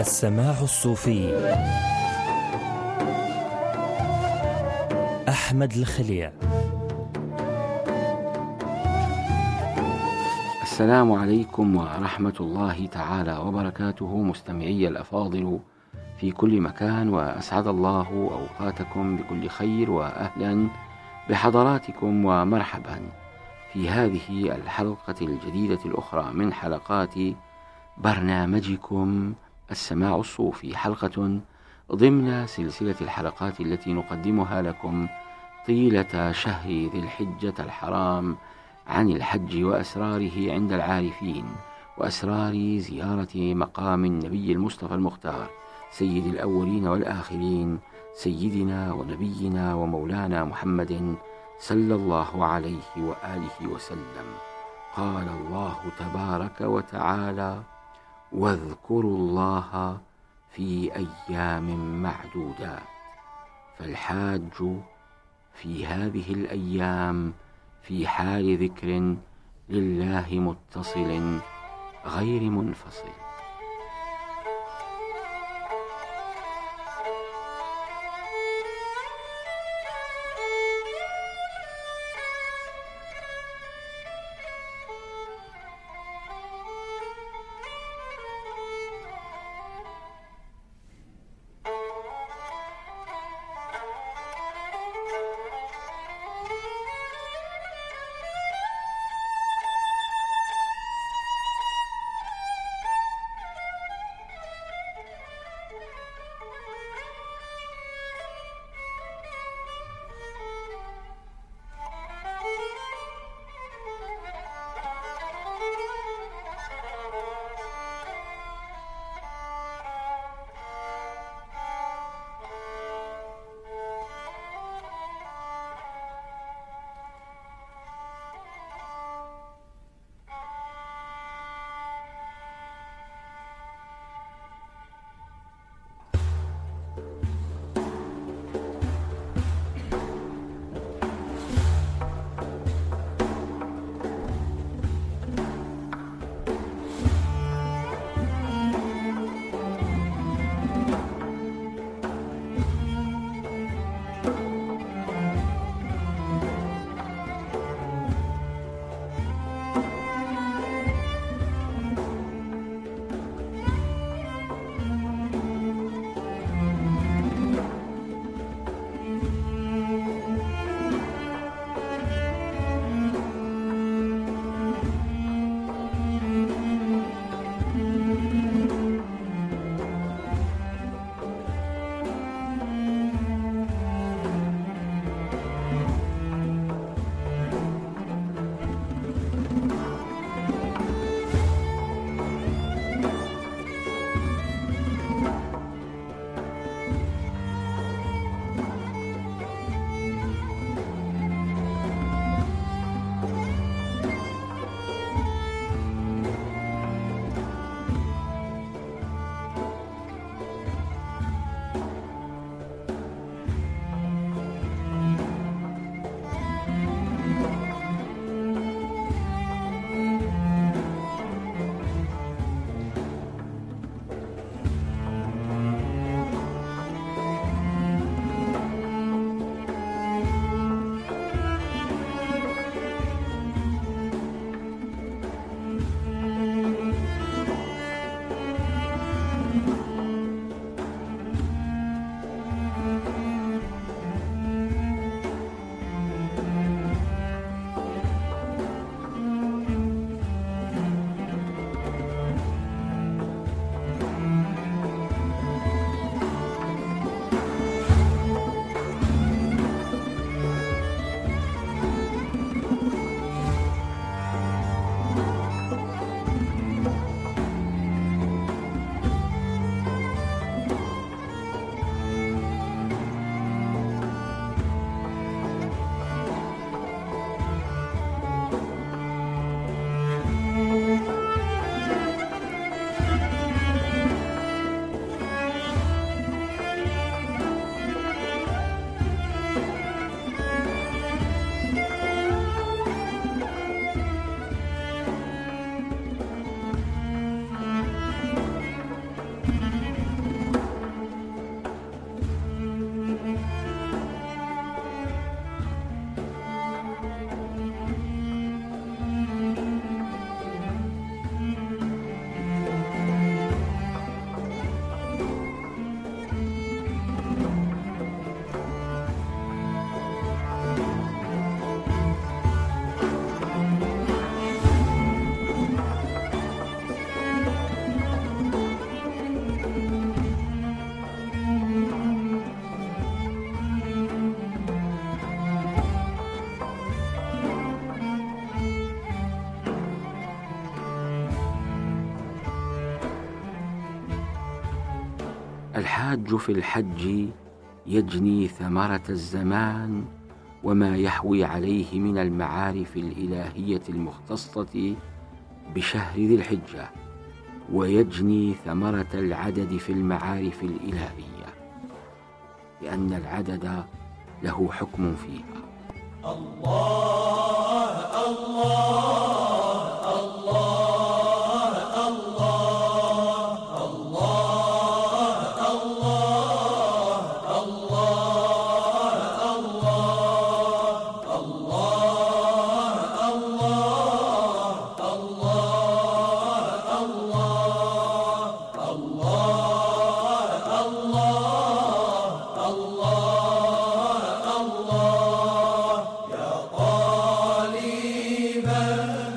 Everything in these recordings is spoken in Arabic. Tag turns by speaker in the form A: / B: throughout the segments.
A: السماع الصوفي. أحمد الخليع.
B: السلام عليكم ورحمة الله تعالى وبركاته، مستمعي الأفاضل في كل مكان، وأسعد الله أوقاتكم بكل خير، وأهلا بحضراتكم ومرحبا في هذه الحلقة الجديدة الأخرى من حلقات برنامجكم السماع الصوفي، حلقة ضمن سلسلة الحلقات التي نقدمها لكم طيلة شهر ذي الحجة الحرام عن الحج وأسراره عند العارفين، وأسرار زيارة مقام النبي المصطفى المختار سيد الأولين والآخرين، سيدنا ونبينا ومولانا محمد صلى الله عليه وآله وسلم. قال الله تبارك وتعالى: واذكروا الله في أيام معدودات. فالحاج في هذه الأيام في حال ذكر لله متصل غير منفصل. الحاج في الحج يجني ثمرة الزمان وما يحوي عليه من المعارف الإلهية المختصة بشهر ذي الحجة، ويجني ثمرة العدد في المعارف الإلهية، لأن العدد له حكم فيها.
C: الله الله الله الله الله الله الله الله الله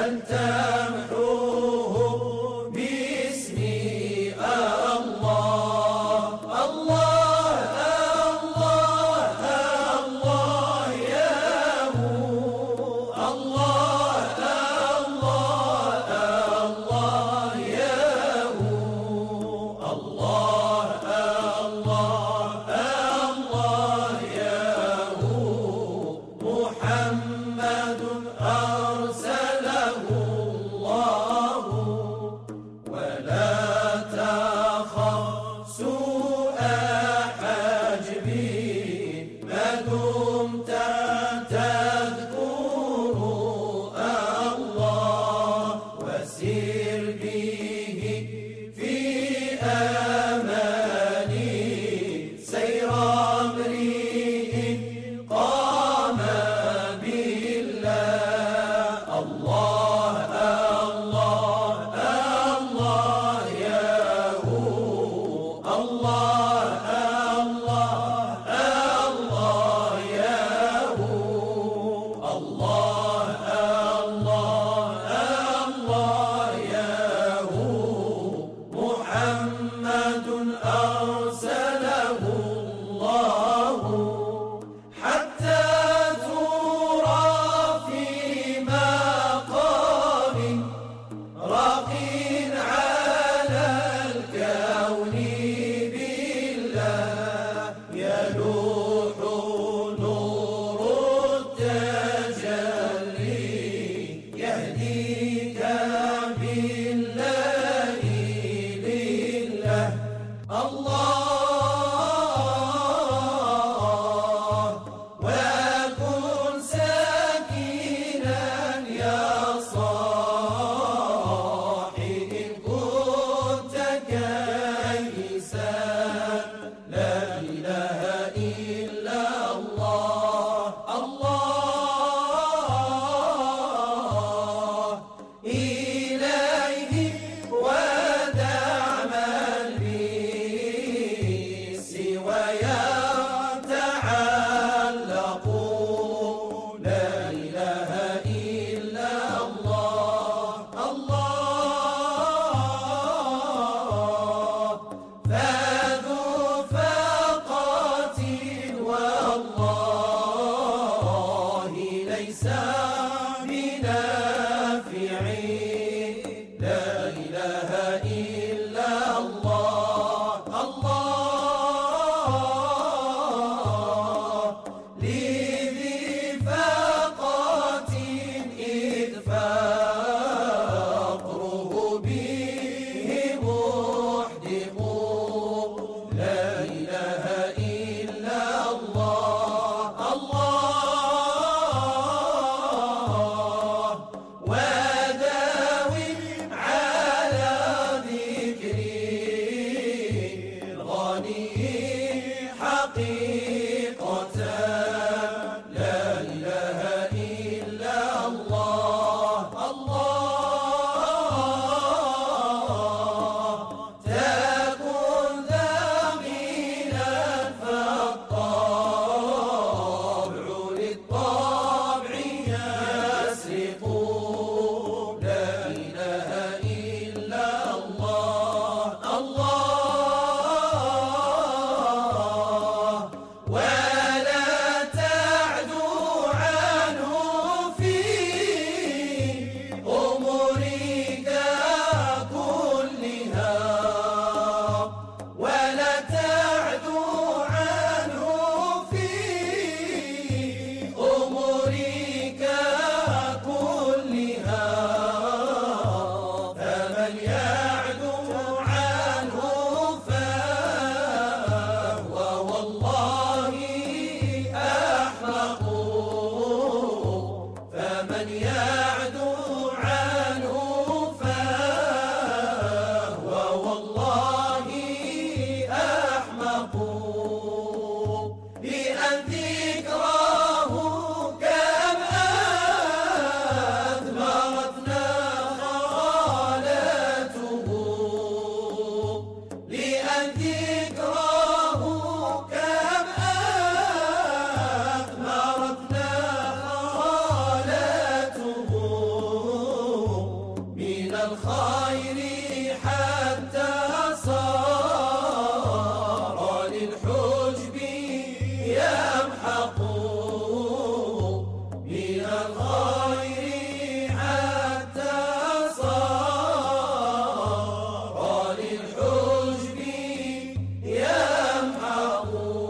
C: أن تمحوه باسمي الله الله الله الله يا هو الله الله الله يا هو الله الله الله يا هو محمد أرسله الله الخير حتى صار للحجب يمحق من الخير حتى صار للحجب يمحق.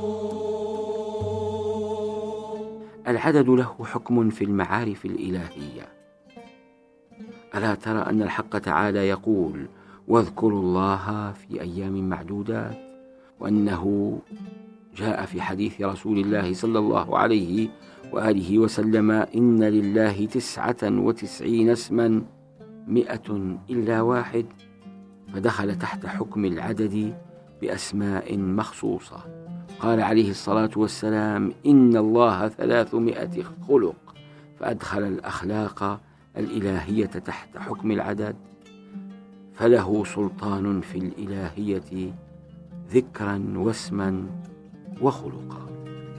B: العدد له حكم في المعارف الإلهية. ألا ترى أن الحق تعالى يقول: واذكروا الله في أيام معدودات، وأنه جاء في حديث رسول الله صلى الله عليه وآله وسلم: إن لله 99 اسما 100 إلا واحد، فدخل تحت حكم العدد بأسماء مخصوصة. قال عليه الصلاة والسلام: إن الله 300 خلق، فأدخل الأخلاق الإلهية تحت حكم العدد، فله سلطان في الإلهية ذكرا واسما وخلقا.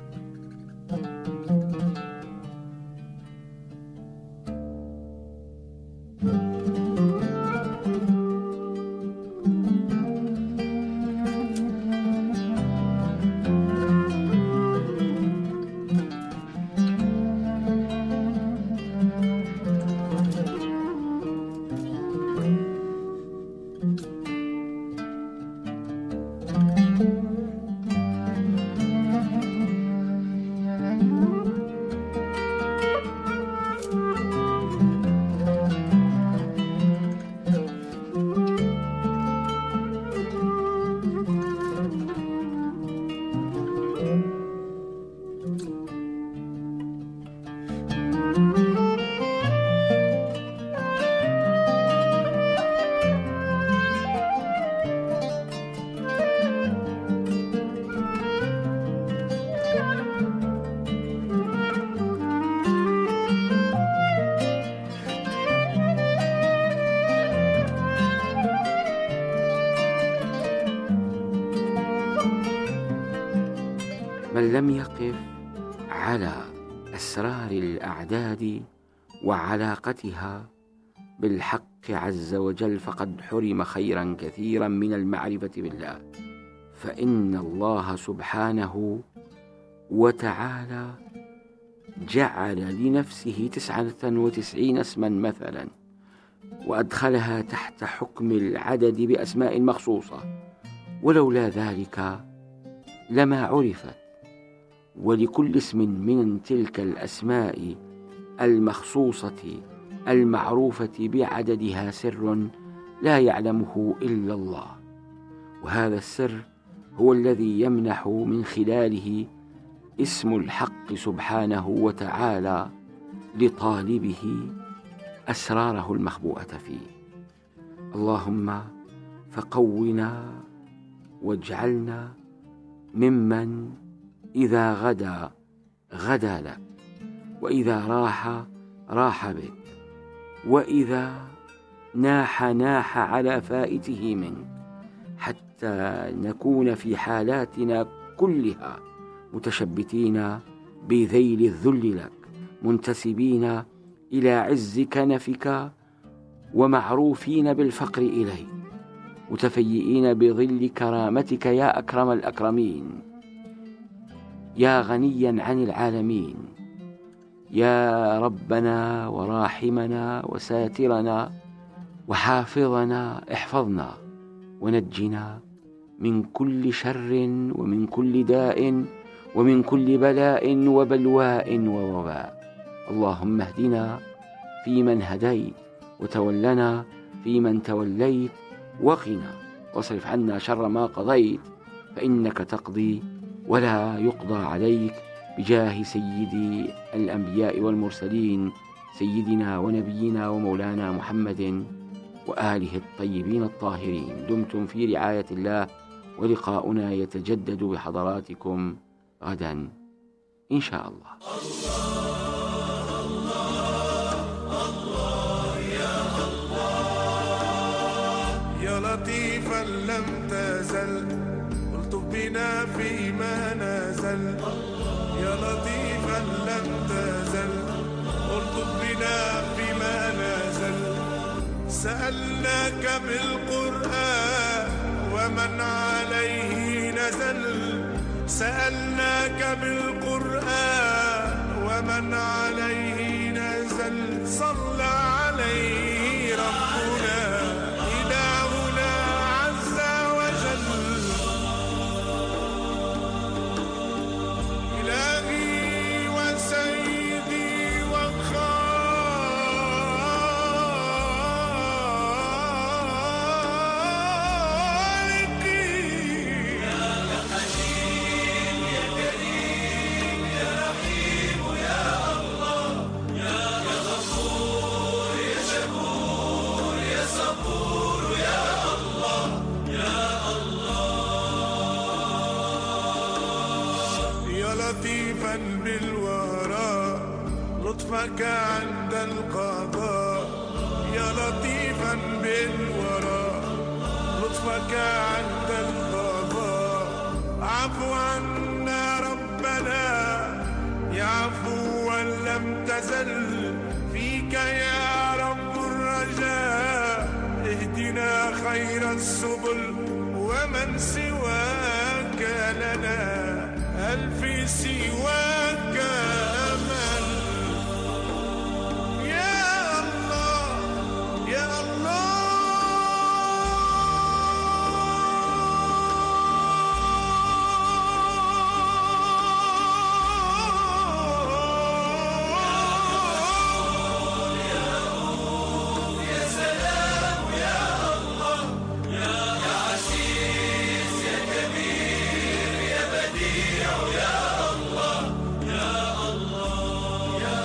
B: من لم يقف على أسرار الأعداد وعلاقتها بالحق عز وجل فقد حرم خيرا كثيرا من المعرفة بالله، فإن الله سبحانه وتعالى جعل لنفسه 99 اسما مثلا، وأدخلها تحت حكم العدد بأسماء مخصوصة، ولولا ذلك لما عرفت. ولكل اسم من تلك الأسماء المخصوصة المعروفة بعددها سر لا يعلمه إلا الله، وهذا السر هو الذي يمنح من خلاله اسم الحق سبحانه وتعالى لطالبه أسراره المخبوءة فيه. اللهم فقونا واجعلنا ممن إذا غدا غدا لك، وإذا راح راح بك، وإذا ناح ناح على فائته منك، حتى نكون في حالاتنا كلها متشبتين بذيل الذل لك، منتسبين إلى عز كنفك ومعروفين بالفقر إليك، متفيئين بظل كرامتك يا أكرم الأكرمين، يا غنيا عن العالمين، يا ربنا وراحمنا وساترنا وحافظنا. احفظنا ونجنا من كل شر ومن كل داء ومن كل بلاء وبلواء ووباء. اللهم اهدنا فيمن هديت، وتولنا فيمن توليت، وقنا واصرف عنا شر ما قضيت، فإنك تقضي ولا يقضى عليك، بجاه سيدي الأنبياء والمرسلين سيدنا ونبينا ومولانا محمد وآله الطيبين الطاهرين. دمتم في رعاية الله، ولقاؤنا يتجدد بحضراتكم غدا إن شاء الله.
D: يا لطيفا لم تزل الطف بنا فيما نزل، يا لطيفا لم تزل الطف بنا فيما نزل، سألناك بالقرآن ومن عليه نزل، سألناك بالقرآن ومن عليه نزل، صلى عليه ربنا إلهنا عز وجل. إلهي وسيدي لطيفا بالورى لطفك عند القضاء، يا لطيفا بالورى لطفك عند القضاء. عفو عنا ربنا يا عفوا لم تزل، فيك يا رب الرجاء اهدنا خير السبل. ومن سواك لنا هل في سواك أمل؟ يا الله يا الله
C: يا سلام يا الله، يا عزيز يا كبير يا بديع يا الله، يا الله يا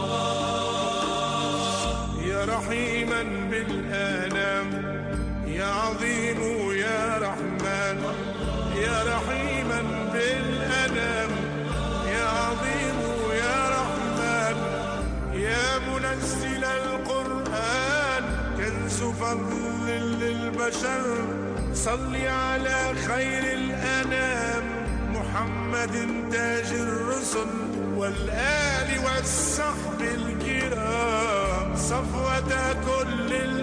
C: الله.
D: يا رحيما بالآلام يا عظيم يا رحمن، يا رحيما بالأنام يا عظيم يا رحمن. يا منزل القرآن كنز فضل للبشر، صل على خير الأنام محمد تاج الرسل، والآل والصحب الكرام صفوة كل